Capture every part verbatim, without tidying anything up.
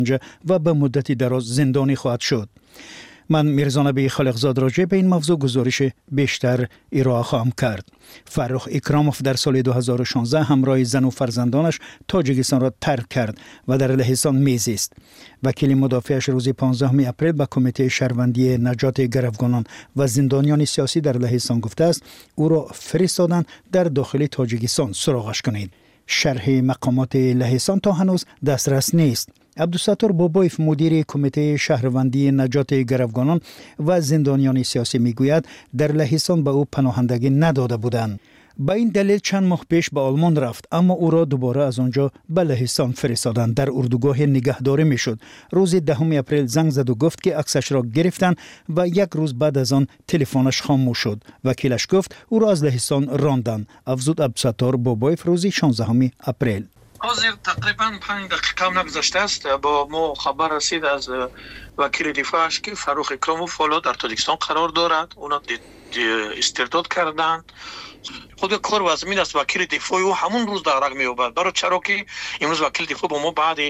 و به مدتی دراز زندانی خواهد شد. من میرزا نبی خالقزاد راجع به این موضوع گزارش بیشتر ارائه خواهم کرد. فرخ اکراموف در سال دو هزار و شانزده همراه زن و فرزندانش تاجیکستان را ترک کرد و در لهستان میزیست. وکیل مدافعش روز پانزدهم اپریل به کمیته شهروندی نجات گروگانان و زندانیان سیاسی در لهستان گفته است او را فرستادن در داخل تاجیکستان سراغش کنید. شرح مقامات لهستان تا هنوز دسترس نیست. عبدالستار بابایف مدیر کمیته شهروندی نجات گروگانان و زندانیان سیاسی میگوید در لهستان به او پناهندگی نداده بودند. با این دلیل چند ماه پیش به آلمان رفت اما او را دوباره از آنجا به لهستان فرستادند. در اردوگاه نگهداری میشد. روز دهم اپریل زنگ زد و گفت که عکسش را گرفتن و یک روز بعد از آن تلفنش خاموش شد. وکیلش گفت او را از لهستان راندند. افزود عبدالستار بابایف روز شانزدهم اپریل. حاضر تقریبا پنج دقیقه هم نگذشته است با ما خبر رسید از وکیل دفاعش که فرخ اکراموف حالا در تاجیکستان قرار دارد. اونا استرداد کردند. خود کار و زمین است وکیل دفاع او همون روز دارک می‌یابد. برای چرا که امروز وکیل دفاع با ما بعد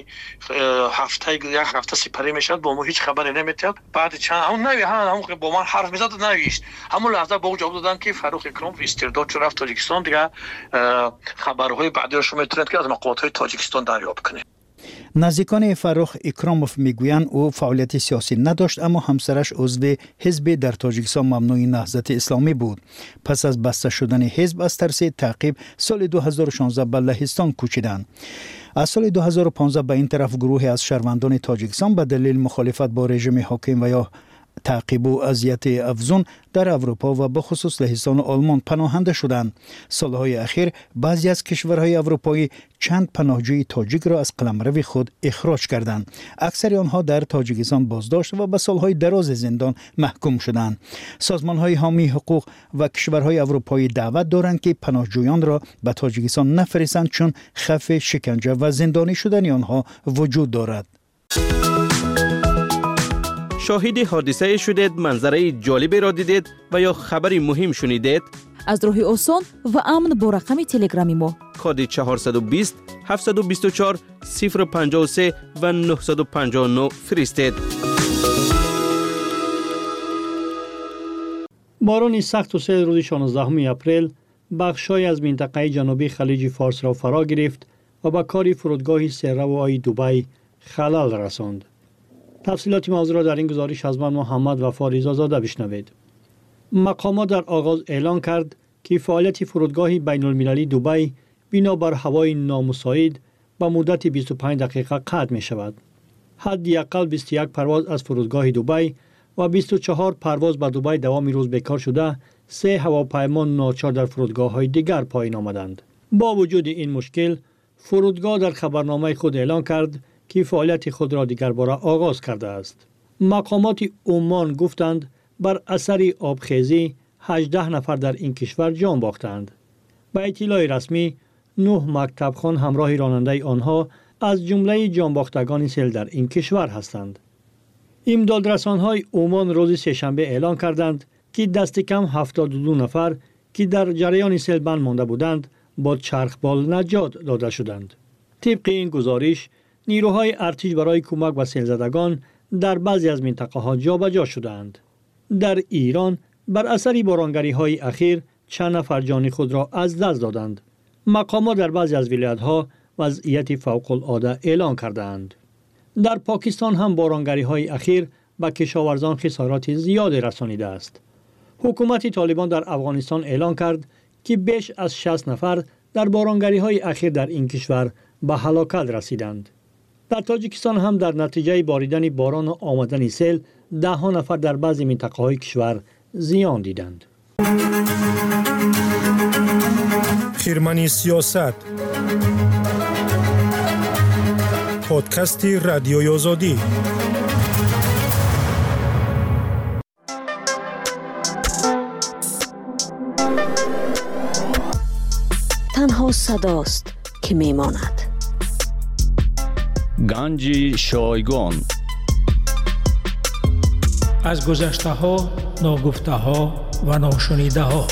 هفته یک هفته سپری میشد با ما هیچ خبری نمیداد. بعد چند همون نوی همون با من حرف میزد نویشت. همون لحظه با او جواب دادن که فرخ اکراموف استرداد شد رفت تاجیکستان. دیگه خبرهای بعدی رو شما میتونید که از مقامات تاجیکستان دریافت کنید. نزدیکان فرخ اکراموف میگویند او فعالیت سیاسی نداشت اما همسرش عضو حزب در تاجیکستان ممنوع نهضت اسلامی بود. پس از بسته شدن حزب از ترس تعقیب سال دو هزار و شانزده به لهستان کوچیدند. از سال دو هزار و پانزده به این طرف گروهی از شهروندان تاجیکستان به دلیل مخالفت با رژیم حاکم و یا تعقیب و اذیت افزون در اروپا و به خصوص لهستان و آلمان پناهنده شدند. سالهای اخیر بعضی از کشورهای اروپایی چند پناهجوی تاجیک را از قلمرو خود اخراج کردند. اکثر آنها در تاجیکستان بازداشت و به سالهای دراز زندان محکوم شدند. سازمانهای حامی حقوق و کشورهای اروپایی دعوت دارند که پناهجویان را به تاجیکستان نفرستند چون خوف شکنجه و زندانی شدن آنها وجود دارد. شاهد حادثه شدید، منظره جالبی را دیدید و یا خبری مهم شنیدید؟ از راه آسان و امن با رقم تلگرامی ما کد چهارصد و بیست هفتصد و بیست و چهار صفر پنجاه و سه و نهصد و پنجاه و نه فرستید. باران سخت و سیل روز شانزدهم اپریل بخشای از منطقه جنوبی خلیج فارس را فرا گرفت و به کار فرودگاه سه‌روای دبی خلل رساند. تفصیلات موضوع را در این گزارش از من محمد وفا رضازاده بشنوید. مقامات در آغاز اعلان کرد که فعالیت فرودگاه بین المللی دبی بنابر هوای نامساعد به مدت بیست و پنج دقیقه قطع می شود. حداقل بیست و یک پرواز از فرودگاه دبی و بیست و چهار پرواز به دبی دوام روز بیکار شده، سه هواپیما ناچار در فرودگاه های دیگر پایین آمدند. با وجود این مشکل، فرودگاه در خبرنامه خود اعلان کرد که فعالیت خود را دیگر باره آغاز کرده است. مقامات عمان گفتند بر اثر آبخیزی هجده نفر در این کشور جان باختند. به اطلاع رسمی نه مکتبخوان همراه راننده آنها از جمله جان باختگان سیل در این کشور هستند. امدادرسان‌های عمان روز سه‌شنبه اعلان کردند که دست کم هفتاد و دو نفر که در جریان سیل بند مانده بودند با چرخبال نجات داده شدند. طبق این گزارش نیروهای ارتش برای کمک به سیلزدگان در بعضی از منطقه‌ها جابجا شدند. در ایران بر اثر بارانگری‌های اخیر چند نفر جان خود را از دست دادند. مقامات در بعضی از ولایت‌ها وضعیت فوق‌العاده اعلان کردند. در پاکستان هم بارانگری‌های اخیر به کشاورزان خسارات زیاد رسانیده است. حکومت طالبان در افغانستان اعلان کرد که بیش از شصت نفر در بارانگری‌های اخیر در این کشور به هلاکت رسیدند. در تاجیکستان هم در نتیجه باریدن باران و آمدن سیل ده ها نفر در بعضی منطقه‌های کشور زیان دیدند. خیرمنی سیاست، پادکست رادیوی آزادی. تنها صداست که میماند. گنج شایگان از گذشته ها، ناگفته ها و ناشنیده ها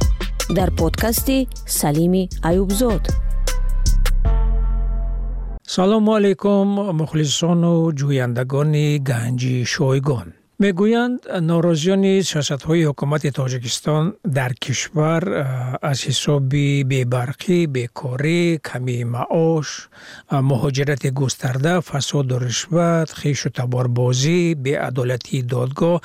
در پادکست سلیم ایوبزاد. سلام علیکم مخلصان و جویندگان گنج شایگان. میگویند ناراضیان سیاست‌های حکومت تاجیکستان در کشور از حساب بی‌برقی، بیکاری، کمی معاش، مهاجرت گسترده، فساد و رشوت، خویش و تباربازی، بی‌عدالتی دادگاه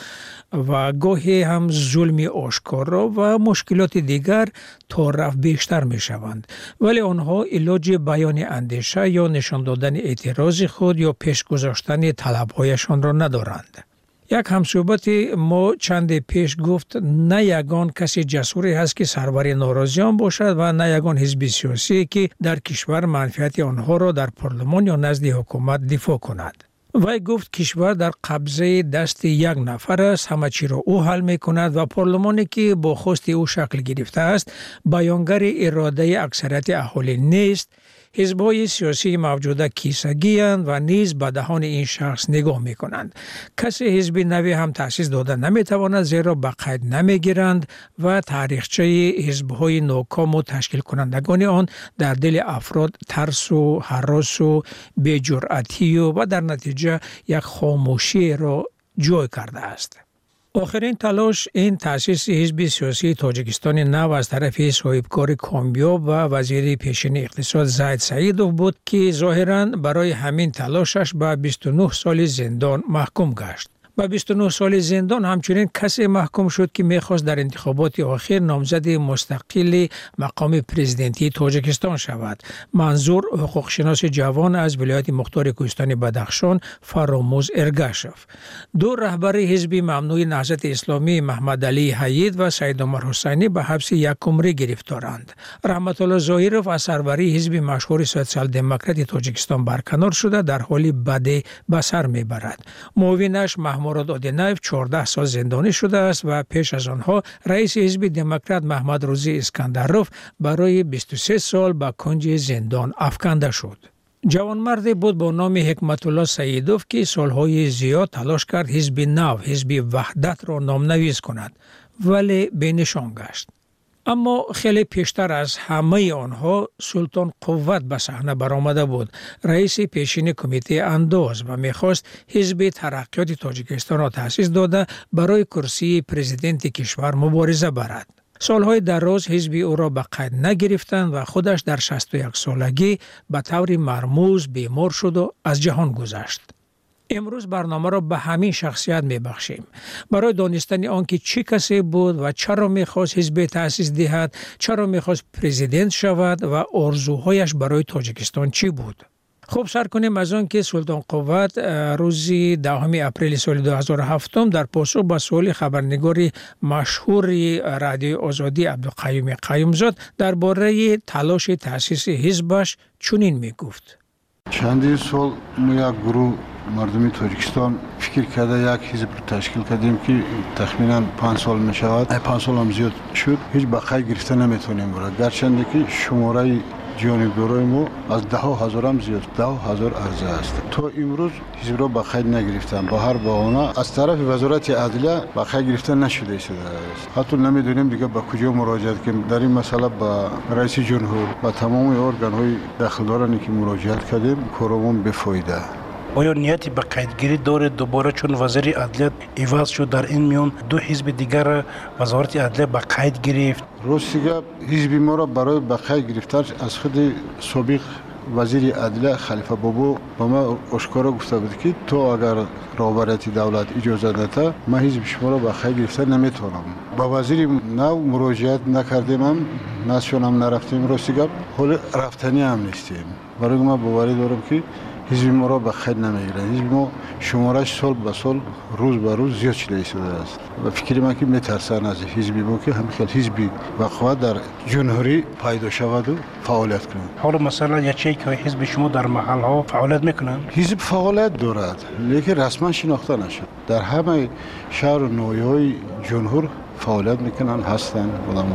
و گاهی هم ظلم آشکارا و مشکلات دیگر تا رفت بیشتر می شوند. ولی آنها علاج بیان اندیشه یا نشان دادن اعتراض خود یا پیش گذاشتن طلب‌هایشان را ندارند. یک همصحبت ما چند پیش گفت نه یگان کسی جسوری هست که سرور ناراضیان باشد و نه یگان حزب سیاسی که در کشور منفعت آنها را در پارلمان یا نزد حکومت دفاع کند. وی گفت کشور در قبضه دست یک نفر است، همه چی را او حل می کند و پارلمانی که با خواست او شکل گرفته است بیانگر اراده اکثریت اهالی نیست. حزب‌های سیاسی موجوده کیسگی اند و نیز به دهان این شخص نگاه می کنند. کسی حزب نوی هم تأسیس داده نمی تواند زیرا به قید نمی گیرند و تاریخچه حزب‌های ناکام و تشکیل کنندگان آن در دل افراد ترس و هراس و بی‌جرأتی و, و در نتیجه یک خاموشی را جای کرده است. آخرین تلاش این تأسیس حزب سیاسی تاجیکستان نو از طرف صاحبکار کامیاب و وزیر پیشین اقتصاد زید سعیدوف بود که ظاهراً برای همین تلاشش به بیست و نه سال زندان محکوم گشت. با بیست و نه سال زندان همچنین کسی محکوم شد که میخواست در انتخابات آخر نامزد مستقل مقام پرزیدنتی تاجیکستان شود. منظور حقوق شناس جوان از ولایت مختار کوهستان بدخشان فراموز ارگاشف. دو رهبر حزب ممنوع نهضت اسلامی محمد علی حید و سید عمر حسینی به حبس یک عمره گرفتارند. رحمت الله ظاهرов از سروری حزب مشهور سوسیال دموکرات تاجیکستان برکنار شده در حالی بد به سر میبرد. معاونش مراد آدینایف چهارده سال زندانی شده است و پیش از آنها رئیس حزب دموکرات محمد روزی اسکندروف برای بیست و سه سال به کنج زندان افکنده شد. جوانمردی بود با نام حکمت الله سعیدوف که سالهای زیاد تلاش کرد حزب نو، حزب وحدت را نامنویس کند ولی بینشان گشت. اما خیلی پیشتر از همه آنها سلطان قوت به صحنه برآمده بود، رئیس پیشین کمیته انداز و میخواست حزب ترقیات تاجیکستان را تأسیس داده برای کرسی پرزیدنت کشور مبارزه برد. سالهای دراز حزب او را به قید نگرفتند و خودش در شصت و یک سالگی به طور مرموز بیمار شد و از جهان گذشت. امروز برنامه را به همین شخصیت می بخشیم. برای دانستن آنکه چه کسی بود و چرا می خواست حزب تأسیس دهد، چرا می خواست پرزیدنت شود و آرزوهایش برای تاجیکستان چی بود. خب سر کنیم از آن که سلطان قوت روز دهم اپریل سال دو هزار و هفت در پاسخ به سوال خبرنگار مشهور رادیو آزادی عبدالقیوم قیومزاد درباره تلاش تأسیس حزبش چنین می گفت. چندین سال ما یک گروه مردمی تاجیکستان فکر کرده یک حزب تشکیل کردیم که تخمینا پنج سال می شود. پنج سال هم زیاد شد. هیچ بقای گرفته نمیتونیم برای. گرچند که شماره جانبدارای ما از ده هزار هم زیاد، ده هزار عرضه است. تا امروز حزب را بقای نگرفتن. با هر بهانه از طرف وزارت عدلیه بقای گرفته نشده است. حتی نمیدونیم دیگه به کجا مراجعت کنیم. در این مسئله با رئیس جمهور و تمام ارگان های داخلدارانی که مراجعت کردیم کارمون بفایده. آیا نیتی به قیدگیری داره دوباره چون وزیر عدلیه عوض شد در این میان دو حزب دیگر وزارت عدلیه به قید گرفت؟ راستیگه حزب ما را برای به قید گرفتن از خود سابق وزیر عدلیه خلیفه بابو با ما آشکارا گفته بود که تو اگر رهبریت دولت اجازه نده ما حزب شما را به قید گرفتن نمیتونم. با وزیر نو مراجعت نکردیم هم نشون هم نرفتیم. راستیگه حال رفتنی هم نیستیم. برای ما باوری دارم که حزب ما را به خیر نمیگیرند. حزب ما شمارش سال به سال روز به روز زیاد شده است و فکر من که میترسن از حزب ما که همین خیلی حزبی وقوع در جمهوری پیدا شود و فعالیت کنند. حالا مثلا یا چه که حزب شما در محل ها فعالیت میکنند؟ حزب فعالیت دارد لیکن رسما شناخته نشد. در همه شهر و ناحیه‌های جمهور فعالیت میکنن هستن.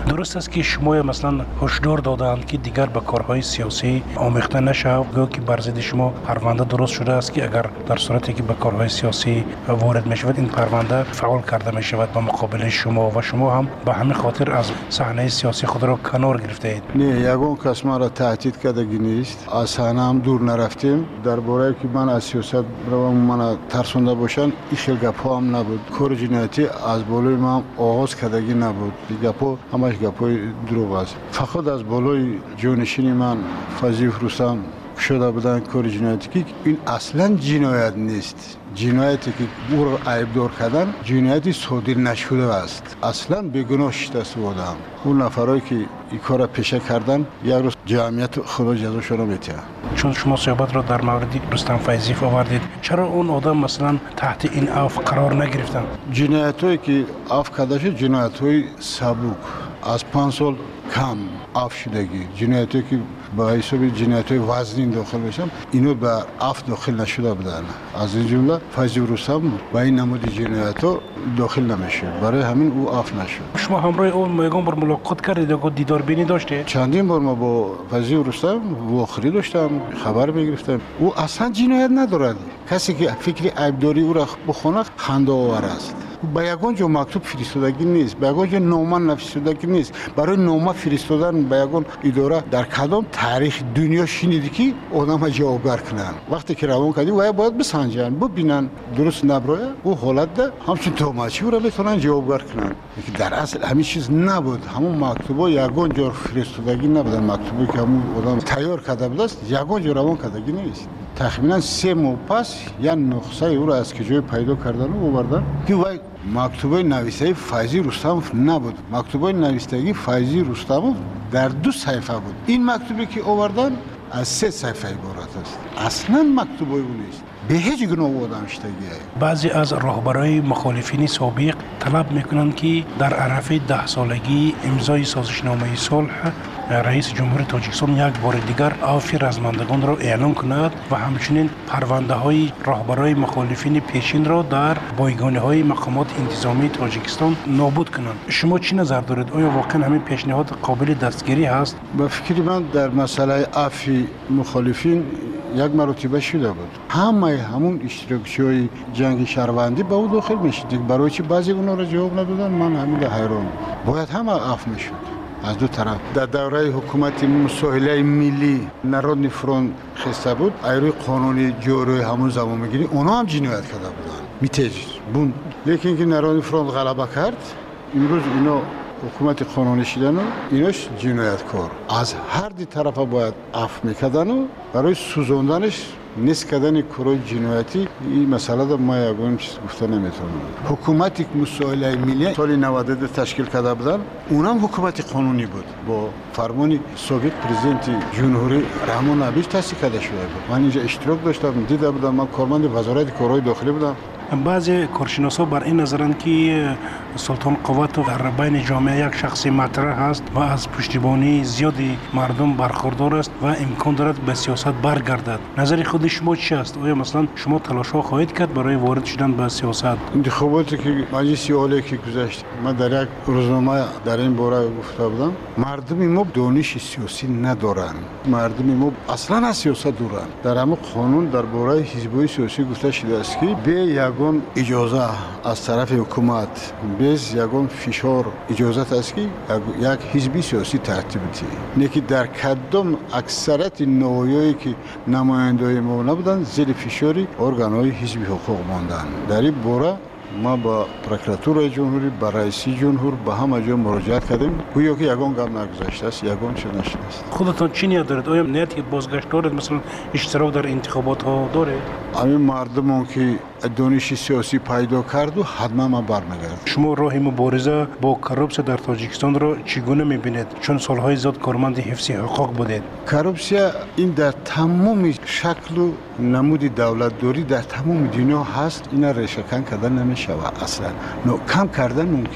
درست است که شما مثلا هشدار دادند که دیگر به کارهای سیاسی آمیخته نشود، گویا که بر ضد شما پرونده درست شده است که اگر در صورتی که به کارهای سیاسی وارد میشود این پرونده فعال کرده می شود به مقابل شما و شما هم به همین خاطر از صحنه سیاسی خود را کنار گرفته اید. نه، یگان کس ما را تهدید کردگی نیست. از صحنه هم دور نرفتیم. درباره که من از سیاست روم من ترسونده باشن این خیلی گپا هم نبود. کار جنایتی از بالای ما آغاز کردگی نبود. گپا همش گپای دروغ است. فقط از بالای جانشین من فضیل رستم شده بودن کار جنایتی که این اصلا جنایت نیست. جنایتی که او را عیبدار کردن جنایتی صادر نشده است. اصلا بیگناه شده است بودم. اون نفرایی که این کار را پیشه کردن یک روز جمعیت خدا جزاشون را می‌دهد. چون شما صحبت را در مورد رستم فیضی آوردید، چرا اون آدم مثلا تحت این عفو قرار نگرفتن؟ جنایتایی که عفو کرده شد جنایت‌های سبک از پنج سال کم عفو شدگی، جنایتی که با حساب جنایت‌های وزنی داخل بشن اینو به عفو داخل نشده بودن. از این جمله فیضی رستم با این نمود جنایت‌ها داخل نمیشه، برای همین او عفو نشد. شما همراه اون یگان بار ملاقات کردید و دیدار بینی داشتید؟ چندین بار ما با فیضی رستم واخری داشتم، خبر میگرفتم. او اصلا جنایت ندارد. کسی که فکر عیبداری او را بخونه خنده آور است. با یگان جو مکتوب فرستادگی نیست، با یگان جو نامه نوشتگی نیست. برای نامه فرستادن با یگان اداره در کدام تاریخ دنیا شنیدی که آدم جوابگر کنن؟ وقتی که روان کردی و باید بسنجن، ببینن درست نبره او حالت ده همچون توماچی را بتونن جوابگر کنن. در اصل همین چیز نبود. همون مکتوبا یگان جو فرستادگی نبودن. مکتوبی که همون آدم تیار کرده بود است یگان جو روان کردگی نیست. تقریبا سه ماه پس یا نسخه او را از کجای پیدا کردن و آوردن که وای مکتوبه نوشته فیضی رستم نبود. مکتوبه نوشتگی فیضی رستم در دو صفحه بود. این مکتوبی که آوردن از سه صفحه عبارت است. اصلا مکتوبه او نیست. به هیچ گناه آدم شدگی. بعضی از راهبرای مخالفین سابق طلب میکنند که در عرف ده سالگی امضای سازشنامه صلح رئیس جمهوری تاجیکستان یک بار دیگر عفو رزمندگان را اعلام کند و همچنین پرونده های راهبرای مخالفین پیشین را در بایگانی های مقامات انتظامی تاجیکستان نابود کنند. شما چی نظر دارید؟ آیا واقعا همین پیشنهاد قابل دستگیری هست؟ به فکر من در مسئله عفو مخالفین یک مرتبه شده بود. همه همون اشتراکچی‌های جنگ شهروندی به او داخل میشد. برای چی بعضی اونا را جواب ندادن؟ من همین حیران. باید همه عفو میشد از دو طرف. در دوره حکومت مساهله ملی نارودنی فرونت خسته بود، ایروی قانونی جوری همون زمان میگیری اونا هم جنایت کرده بودن. میتج بون لیکن که نارودنی فرونت غلبه کرد امروز اینا حکومت قانونی شدن و ایناش جنایتکار. از هر دی طرف باید عفو میکردن و برای سوزاندنش نیست کردن کارهای جنایتی این مسئله دا ما یگان چیز گفته نمیتونم. حکومتی که مساهله ملی سال نود و دو تشکیل کرده بودن اونم حکومت قانونی بود با فرمان سابق پرزیدنت جمهوری رحمان ابیش تأسیس کرده شده بود. من اینجا اشتراک داشتم، دیده بودم، من کارمند وزارت کارهای داخلی بودم. بعضی کارشناسا بر این نظرند که سلطان قوت در بین جامعه یک شخصی مطرح است و از پشتیبانی زیادی مردم برخوردار است و امکان دارد به سیاست برگردد. نظر خود شما چی است؟ آیا مثلا شما تلاش‌ها خواهید کرد برای وارد شدن به سیاست؟ انتخاباتی که مجلس عالی که گذشت من در یک روزنامه در این باره گفته بودم مردم ما دانش سیاسی ندارند. مردم ما اصلا از سیاست دورند. در همه قانون در باره حزب‌های سیاسی گفته شده است که به یگان اجازه از طرف حکومت بیز یگان فشار اجازت است که یک حزبی سیاسی ترتیب دهی. نه که در کدام اکثریت نوعی که نماینده‌های ما نبودن زیر فشار ارگان‌های حزبی حقوق ماندن. در این باره ما با پروکراتور جمهوری با رئیس جمهور با همه جا مراجعت کردیم. گویا که یگان گام نگذاشته است، یگان چه نشده است. خودتان چی نیت دارید؟ آیا نیتی بازگشت دارید؟ مثلا اشتراک در انتخابات ها دارید؟ همین مردمان که دانش سیاسی پیدا کرد و حتما ما برمیگردیم. شما راه مبارزه با کروپسیا در تاجیکستان را چگونه می‌بینید؟ چون سالهای زیاد کارمند حفظ حقوق بودید. کروپسیا این در تمام شکل و نمود دولتداری در تمام دنیا هست. اینا ریشه‌کن کردن نمی‌شود اصلا. نو کم کردن ممکن.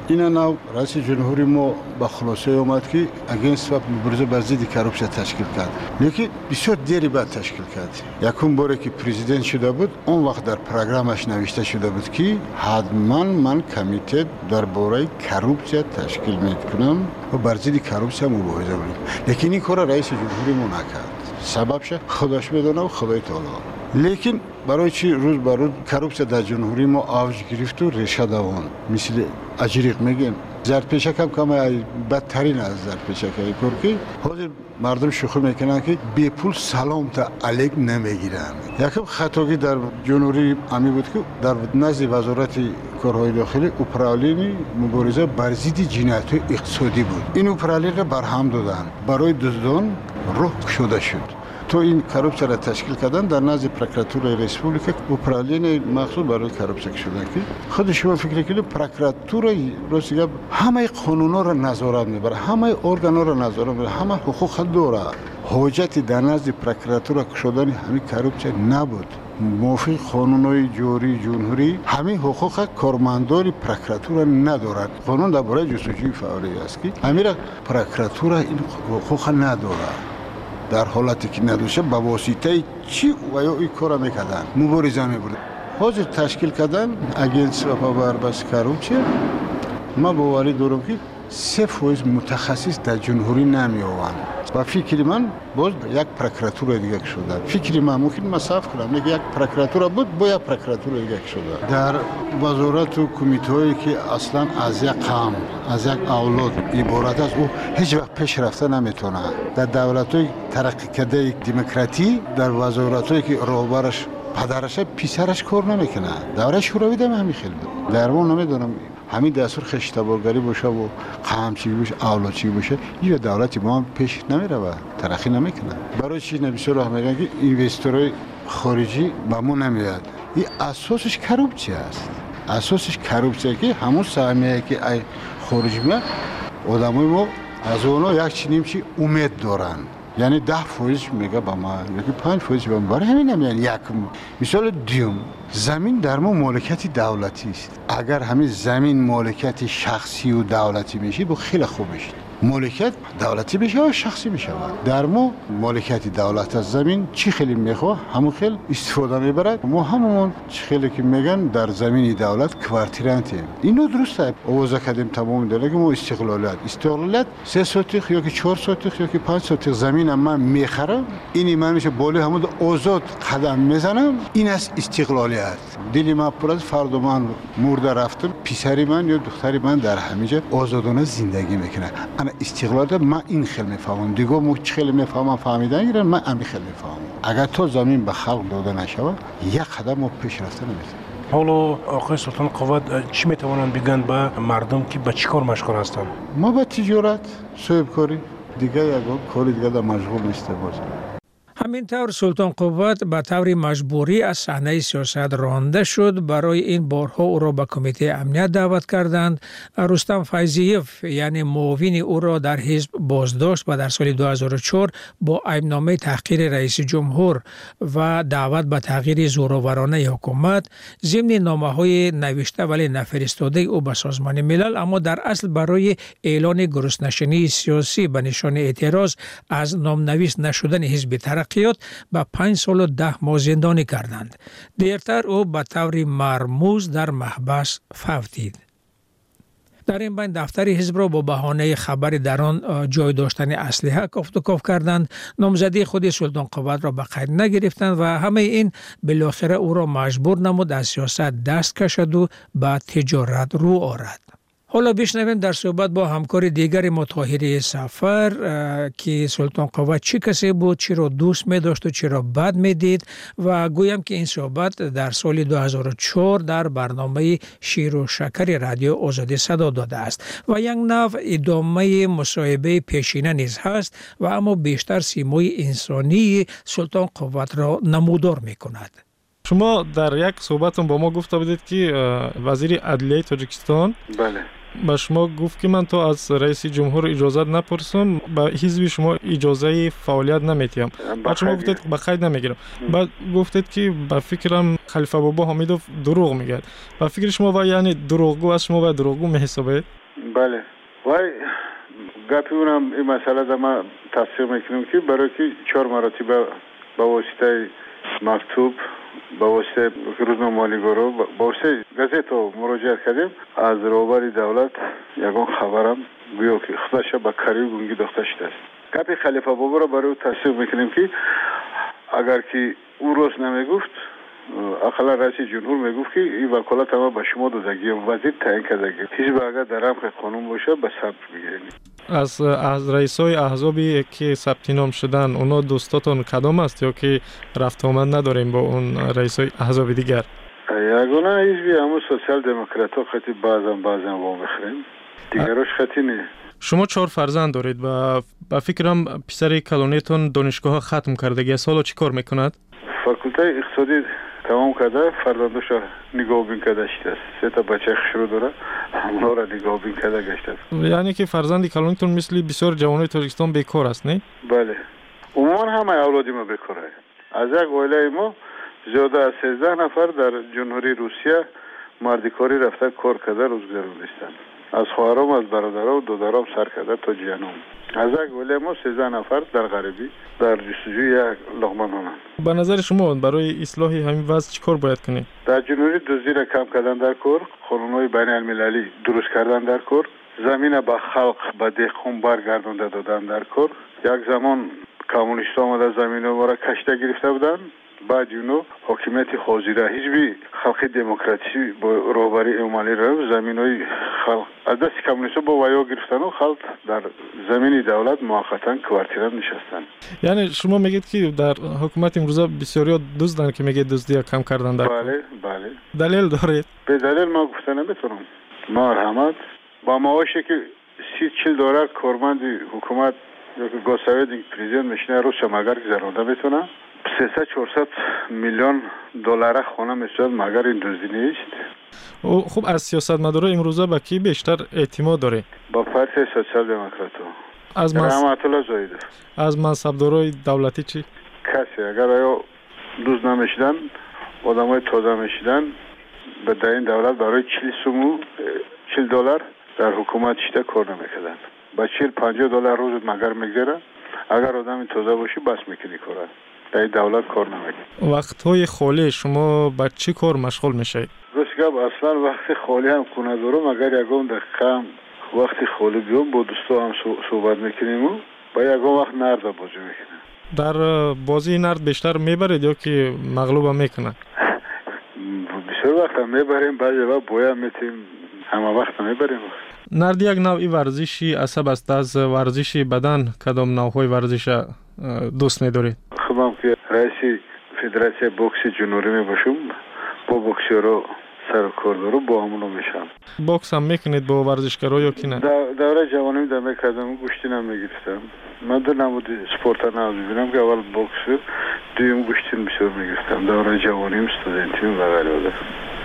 اینا نو رئیس جمهوری ما با خلاصه اومد که اگینست و مبارزه بر ضد کروپسیون تشکیل کرد. لیکن بسیار دیری بعد تشکیل کرد. یکم باره که پرزیدنت شده بود اون وقت در پروگرامش نوشته شده بود که حتما من کمیته درباره کروپسیون تشکیل میکنم و بر ضد کروپسیون مبارزه کنم. لیکن این کار رئیس جمهوری ما نکرد. سببش خودش بدونه و خدای تعالی. لیکن برای چی روز بر روز کروپسیون در جمهوری ما آوج گرفت و ریشه دوان مثل اجریق میگیم زرپیشک هم کم بدترین از زرپیشک های کرکی حاضر مردم شوخی میکنن که بی پول سلام تا علیک نمیگیرن. یکم خطاگی در جمهوری امی بود که در نزد وزارت کارهای داخلی اپرالین مبارزه بر ضد جنایت اقتصادی بود. این اپرالین را برهم دادن برای دزدان روح شده شد. تو این کروپسیون را تشکیل کردن در نزد پروکراتور ریسپوبلیک اپرالین مخصوص برای کروپسیون شدن که خود شما فکر کنید پروکراتور روسیه همه قانونا را نظارت میبره، همه ارگانا را نظارت میبره، همه حقوق داره. حجت در نزد پروکراتور شدن همین کروپسیون نبود. موافق قانونهای جوری جمهوری همین حقوق کارمندان پروکراتور ندارد. قانون درباره جستجوی فوری است که همین پروکراتور این حقوق نداره. در حالتی که ندوشه با واسطه چی و یا این کار میکردن مبارزه میبردن. حاضر تشکیل کردن اگینس و پاوربس کروپسیون. ما باوری دارم که سه فویز متخصص در جمهوری نمی آوند و فکر من باز یک پروکراتور دیگه شده. فکر من ممکن مساف کنم یک پروکراتور بود با یک پروکراتور دیگه شده. در وزارت و کمیته‌ای که اصلا از یک قوم از یک اولاد عبارت است او هیچ وقت پیش رفته نمیتونه. در دولت‌های ترقی کرده دموکراتی در وزارت‌هایی که رهبرش پدرش پسرش کار نمیکنه. دوره شوروی دم همین خیلی بود. در ما نمیدونم همین دستور خشتبارگری باشه و قمچی باشه اولادچی باشه این دولتی ما هم پیش نمیره و ترقی نمیکنه. برای چی نمیشه راه میگن که اینوستورهای خارجی به ما نمیاد. این اساسش کروپسیون است. اساسش کروپسیون که همون سهمیه که ای خارجی میاد آدمای ما از اونها یک چی نیم چی امید دارن. یعنی ده فویز میگه با ما یکی پنج فویز با ما برای همین نمیان یک مثال دیوم زمین در ما مالکیت دولتی است. اگر همین زمین مالکیت شخصی و دولتی میشه با خیلی خوب میشه. مالکیت دولتی بشه و شخصی بشه. در ما مالکیت دولت از زمین چی خیلی میخواه همون خیلی استفاده میبرد. ما همون چی خیلی که میگن در زمین دولت کوارتیرانتیم. اینو درسته. آواز کردیم تمام دلگی ما استقلالیت. استقلالیت سه سوتیخ یا که چهار سوتیخ یا که پنج سوتیخ زمین من میخرم. اینی من میشه بالی همون آزاد قدم میزنم. این است استقلالیت. دلی من پر از فرد من مرده رفتم. پسری من یا دختری من در همینجا آزادانه زندگی میکنه. استقلال من این خیلی میفهمم دیگه مو خیلی میفهمم فهمیدن گیرن من همین خیلی میفهمم. اگر تو زمین به خلق داده نشود یک قدم ما پیش رفته نمیتونیم. حالا آقای سلطان قوت چی میتوانند بگن به مردم که به چی کار مشغول هستند؟ ما به تجارت صاحب کاری دیگه یک کار دیگه در مشغول نیستیم. همینطور سلطان قوت به طور مجبوری از صحنه سیاست رانده شد. برای این بارها او را به کمیته امنیت دعوت کردند. رستم فیضیف یعنی معاون او را در حزب بازداشت و در سال دو هزار و چهار با ایبنامه تحقیر رئیس جمهور و دعوت به تغییر زورآورانه حکومت ضمن نامه‌های نوشته ولی نفرستاده او به سازمان ملل، اما در اصل برای اعلان گرسنه‌شینی سیاسی به نشان اعتراض از نامنویس نشدن حزب ترقیات به پنج سال و ده ماه زندانی کردند. دیرتر او به طور مرموز در محبس فوتید. در این بین دفتر حزب را با بهانه خبر در آن جای داشتن اسلحه کافت و کاف کردند. نامزدی خود سلطان قوت را به قید نگرفتند و همه این بالاخره او را مجبور نمود از سیاست دست کشد و به تجارت رو آورد. حالا بشنویم در صحبت با همکار دیگر ما طاهری سفر که سلطان قوت چی کسی بود، چی را دوست می داشت و چی را بد می دید و گویم که این صحبت در سال دو هزار و چهار در برنامه شیر و شکر رادیو آزادی صدا داده است و یک نوع ادامه مصاحبه پیشینه نیز هست و اما بیشتر سیمای انسانی سلطان قوت را نمودار می کند. شما در یک صحبتون با ما گفته بودید که وزیر عدلیه تاجیکستان بله با شما گفت که من تو از رئیس جمهور اجازه نپرسم، با حزب شما اجازه فعالیت نمیتیم. بعد شما گفتید به قید نمیگیرم. بعد گفتید که با فکرم خلیفه بابا حمیدوف دروغ میگه. با فکر شما و یعنی دروغگو از شما و دروغگو میحسابید؟ بله وای گپی اونم این مسئله در ما تصدیق میکنیم که برای که چهار مراتب با واسطه مکتوب با واسطه روزنامه مالیگورو با واسطه گازت مراجعه کردیم از روبر دولت یگان خبرم گویا که خودش به کاری گونگی داخته شده است. گپی خلیفه بابا را برای تصدیق میکنیم که اگر که او روز نمیگفت اقلا رئیس جمهور میگفت که این وکالت ما به شما دادگی وزیر تعیین کردگی حزب اگر در رمق قانون باشه به ثبت بگیرید. از از رئیسای احزابی که ثبت نام شدن اونا دوستاتون کدام است یا که رفت آمد نداریم با اون رئیسای احزاب دیگر؟ یگانه حزبی همون سوسیال دموکرات ها خیلی بعضن بعضن وام میخریم دیگرش خیلی نه. شما چهار فرزند دارید و با فکرم پسر کلونیتون دانشگاه ختم کردگی است. حالا چی کار میکند؟ فاکولته اقتصادی تمام کرده، فرزندش نگاه بین کرده شده. سه تا بچه خشرو داره، همونا را نگاه بین کرده گشته. یعنی که فرزندی کلونیتون مثل بسیار جوانای تاجیکستان بیکار است، نه؟ بله. عموما همه اولادی ما بیکاره. از یک عائله ما زیاده از سیزده نفر در جمهوری روسیه مردکاری رفته کار کرده روز گذروندستند. از خواهرام از برادرام و دادرام سر کرده تا جیانم. از یک عائله ما سیزده نفر در غربی در جستجوی یک لقمه نانند. به نظر شما برای اصلاح همین وضع چیکار باید کنیم؟ در جمهوری دزدی را کم کردن در کار، قانون‌های بین المللی درست کردن در کار، زمین به خلق به دهقان برگردانده دادن در کار. یک زمان کمونیست‌ها آمده زمین ما را کشته گرفته بودند. بعد اونو حاکمیت حاضره حزب خلق دموکراسی با رهبری امالی را زمینای خلق از دست کمونیست‌ها با ویا گرفتن و خلق در زمین دولت موقتا کوارتیرا نشستن. یعنی شما میگید که در حکومت امروزه بسیاری دزدن که میگه دزدی کم کردن در بله بله دلیل دارید؟ به دلیل ما گفتن نمیتونم. مرحمت با معاشی که سی چهل دلار کارمند حکومت یا که گوساوید پرزیدنت میشنه رو شماگر گذرونده میتونه سیصد چهارصد میلیون دلار خانه میشد مگر این دزدی نیست. خب از سیاستمدارا امروزه به کی بیشتر اعتماد داره؟ با پارتی سوسیال دموکرات از منصب... رحمت الله زاهدی. از منصبدارای دولتی چی؟ کسی اگر آیا دوز نمیشدن آدمای تازه میشدن به در این دولت برای چهل سومو چهل دلار در حکومت شده کار نمیکردن. با چهل پنجاه دلار روز مگر میگذره اگر آدم تازه باشی بس میکنی کاره. در دولت کار نمیکنه. وقت‌های خالی شما با چی کار مشغول میشید؟ راستگاب اصلا وقت خالی هم کنه دارم اگر یکم دقیقه وقت خالی بیام با دوستا هم صحبت میکنیم و با یکم وقت نرد بازی میکنیم. در بازی نرد بیشتر میبرید یا که مغلوب هم میکنن؟ بسیار وقت هم میبریم بعضی وقت بویا میتیم همه وقت هم میبریم. نرد یک نوعی ورزشی عصب است. از ورزشی بدن کدام نوعهای ورزش دوست می‌دارید؟ خودم که رئیس فدراسیون بوکس جنوبی می باشم با بوکسورا سر کار دارم با همونو میشم. بوکس هم میکنید با ورزشکارا یا کی نه؟ دوره جوانی دم میکردم گوشتی نمیگرفتم. من در نمود سپورت نه ببینم که اول بوکس دویم گوشتی بسیار میگرفتم. دوره جوانیم استودنتیم و غیره.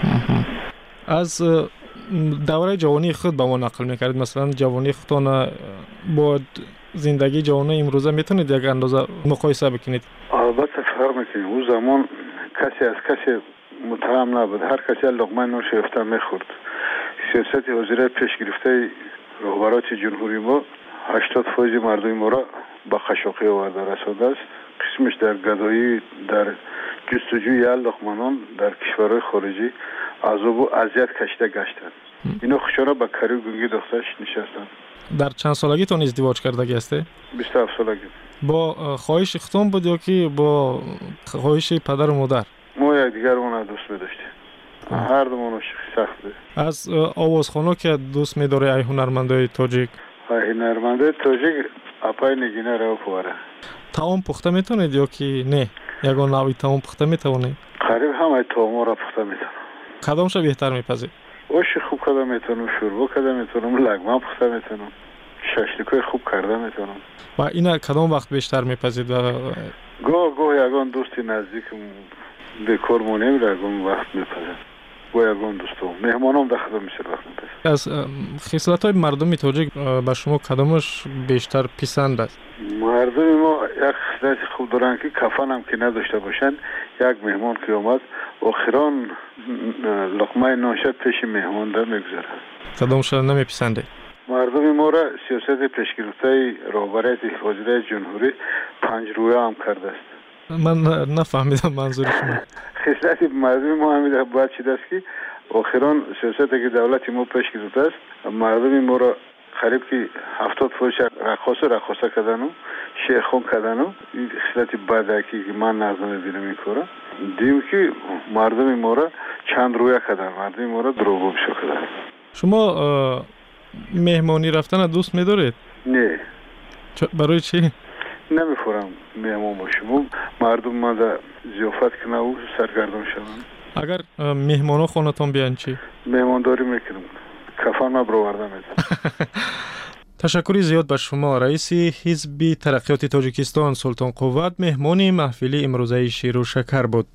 از دوره جوانی خود با ما نقل میکردید. مثلا جوانی خودتان با زندگی جوانی امروزه میتونید یک اندازه مقایسه بکنید؟ البته فرق میکنه. اون زمان کسی از کسی متهم نبود. هر کسی لقمه نون شیفته میخورد. سیاست حاضره پیش گرفته رهبرات جمهوری ما هشتاد فیصد مردم ما را با خشاقی آورده رسانده است. قسمش در گدایی در جستجوی لقمه نان در کشورهای خارجی عذاب و اذیت کشیده گشتند. اینا خوشانه با کاری و گونگی دخترش نشستند. در چند سالگیتون ازدواج کردگی هسته؟ بیست و هفت سالگی. با خواهش اختون بود یا که با خواهش پدر و مادر؟ ما یک دیگرمون دوست می‌داشتیم. هر دومون سخت بود. از آوازخوان‌ها که دوست می‌داره ای هنرمندای تاجیک؟ ای هنرمندای تاجیک اپای نگینه رو پواره. طعام پخته میتونید یا که نه؟ یگان نوعی طعام پخته میتونید؟ قریب همه طعام را پخته میتونم. کدامش بهتر میپذید؟ آش خوب کرده میتونم، شوربه کرده میتونم، لقمه پخته میتونم، ششلیکای خوب کرده میتونم. و اینا کدام وقت بیشتر میپذید؟ و گاه گاه یگان دوستی نزدیکم بیکار مونیم یگان وقت میپذید. گاه یگان دوستم مهمانم داخل میشه وقت میپذید. از خصلت‌های مردم تاجیک به شما کدامش بیشتر پسند است؟ مردم ما یک خصلت خوب دارن که کفن هم که نداشته باشن. یک مهمان که اومد آخران لقمه نانشد پیش مهمان در میگذاره. کدامش نمیپسنده؟ مردم ما را سیاست پیشگرفته رهبری وزیر جمهوری پنج رویه هم کرده است. من نفهمیدم منظور شما. خصلت مردم ما همین باید چیده است که آخران سیاستی که دولت ما پیش گرفته است مردم ما را قریب که هفتاد فوش رقاص رقاصه کردن و شیخون کردن و این خصلت بدکی که من نظر میبینم این کارا دیم که مردم ما را چند رویه کردن، مردم ما را دروغگو کردن. شما مهمانی رفتن دوست می‌دارید؟ نه. برای چی؟ نمی‌خورم مهمان باشم. مردم ما را ضیافت کنه و سرگردان شوند. اگر مهمانا خونتون بیان چی؟ مهمانداری میکنم. کفن ما برآورده میدم. تشکر زیاد به شما. رئیس حزب ترقیات تاجیکستان سلطان قوت مهمان محفل امروزه شیر و شکر بود.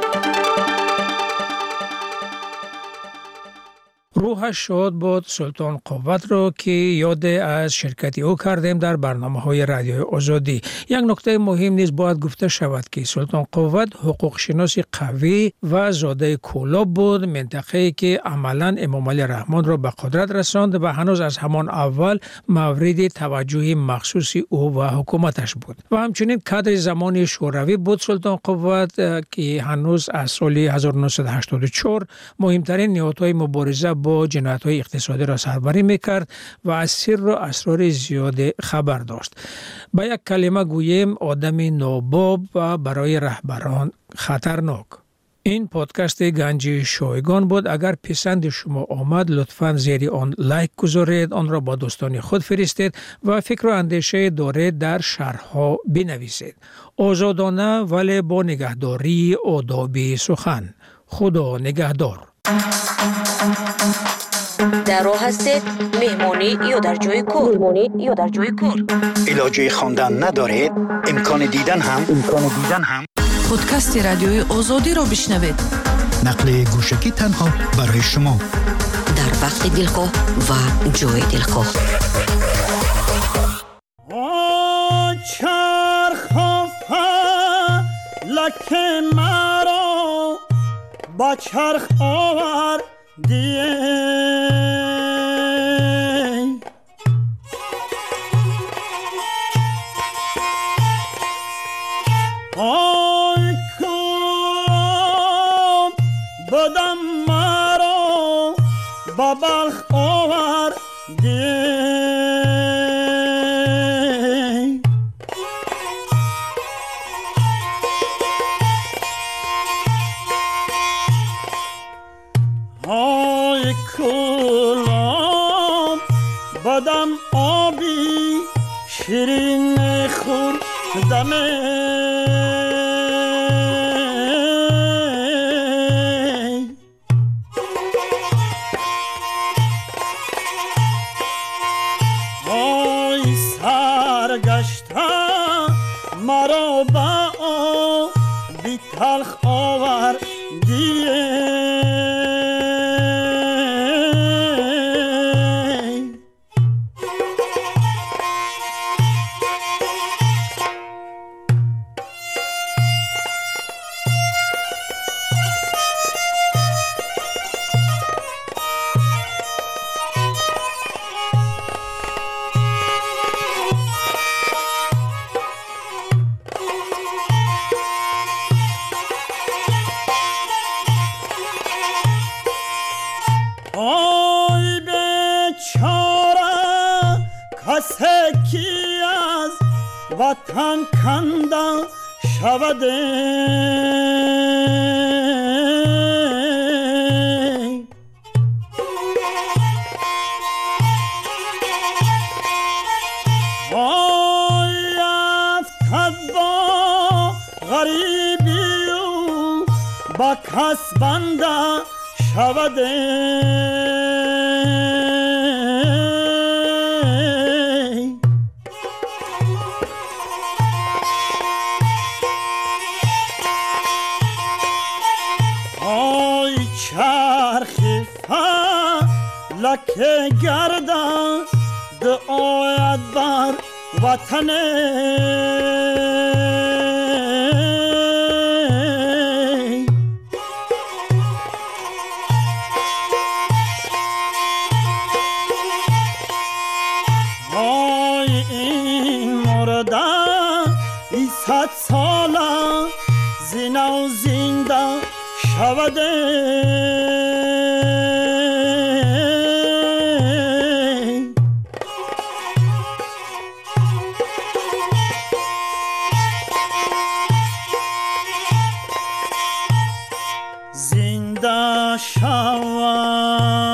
روحش شاد بود سلطان قوت رو که یاد از شرکتی او کردیم در برنامه های رادیوی آزادی. یک نکته مهم نیز باید گفته شود که سلطان قوت حقوق شناس قوی و زاده کولاب بود، منطقه‌ای که عملاً امام علی رحمان را به قدرت رساند و هنوز از همان اول مورد توجه مخصوص او و حکومتش بود. و همچنین کادر زمان شوروی بود سلطان قوت که هنوز از سال هزار و نهصد و هشتاد و چهار مهمترین نهادهای مبارزه با جنایت‌های اقتصادی را سربری می‌کرد و از سر و اسرار زیاد خبر داشت. با یک کلمه گوییم آدم ناباب و برای رهبران خطرناک. این پادکست گنج شایگان بود. اگر پسند شما آمد لطفاً زیر آن لایک گذارید، آن را با دوستان خود فرستید و فکر و اندیشه دارید در شرح‌ها بنویسید. آزادانه ولی با نگهداری آداب سخن. خدا نگهدار. در راه هستید مهمانی یا در جای کار مهمانی یا در جای کار علاجه خواندن ندارید امکان دیدن هم امکان دیدن هم پادکست رادیوی آزادی رو بشنوید. نقل گوشکی تنها برای شما در وقت دلخواه و جای دلخواه. چرخ فلک مرا با چرخ آور دیه آی کام بدم مرا با بلخ آور دیه آی کلام بدم آبی شیرین خوردمه آی سرگشته مرا با آبی تلخ آور دیه آی بیچاره کسی کی از وطن کنده شوده آی افتد با غریبی و با کس بنده شوده آی چرخی فلک گردن دعایت بر وطنه شود زنده شود